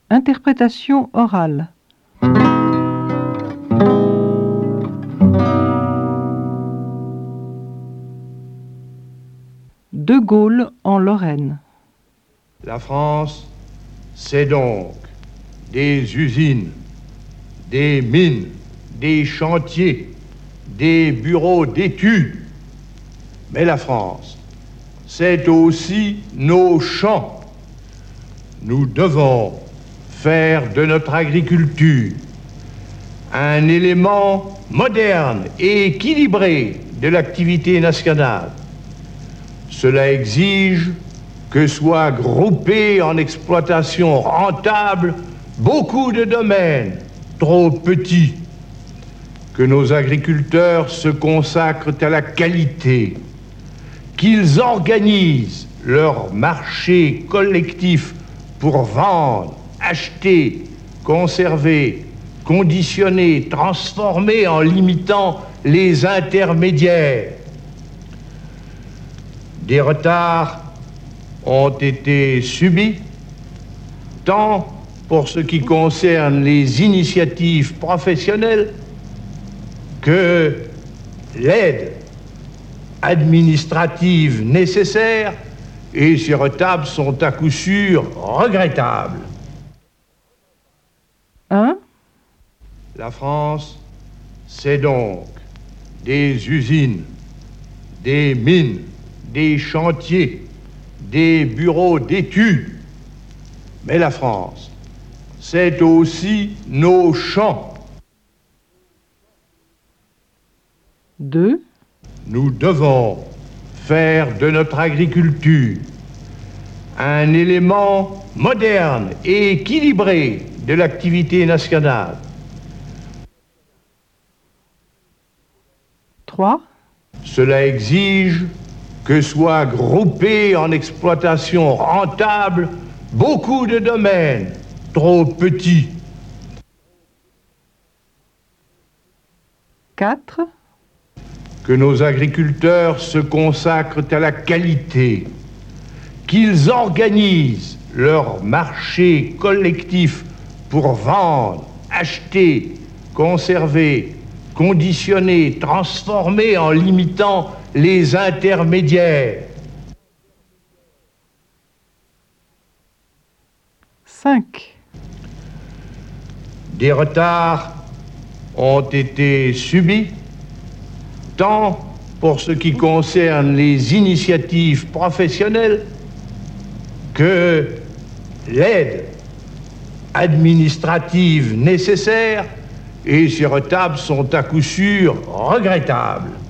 Interprétation orale. De Gaulle en Lorraine. La France, c'est donc des usines, des mines, des chantiers, des bureaux d'études. Mais la France, c'est aussi nos champs. Nous devons faire de notre agriculture un élément moderne et équilibré de l'activité nationale. Cela exige que soient groupés en exploitation rentable beaucoup de domaines trop petits, que nos agriculteurs se consacrent à la qualité, qu'ils organisent leur marché collectif pour vendre, acheter, conserver, conditionner, transformer en limitant les intermédiaires. Des retards ont été subis, tant pour ce qui concerne les initiatives professionnelles que l'aide administrative nécessaire, et ces retards sont à coup sûr regrettables. 1. La France, c'est donc des usines, des mines, des chantiers, des bureaux d'études. Mais la France, c'est aussi nos champs. 2. Nous devons faire de notre agriculture un élément moderne et équilibré de l'activité nationale. 3. Cela exige que soient groupés en exploitation rentable beaucoup de domaines trop petits. 4. Que nos agriculteurs se consacrent à la qualité, qu'ils organisent leur marché collectif pour vendre, acheter, conserver, conditionner, transformer en limitant les intermédiaires. 5. Des retards ont été subis, tant pour ce qui concerne les initiatives professionnelles que l'aide administrative nécessaire, et ces retards sont à coup sûr regrettables.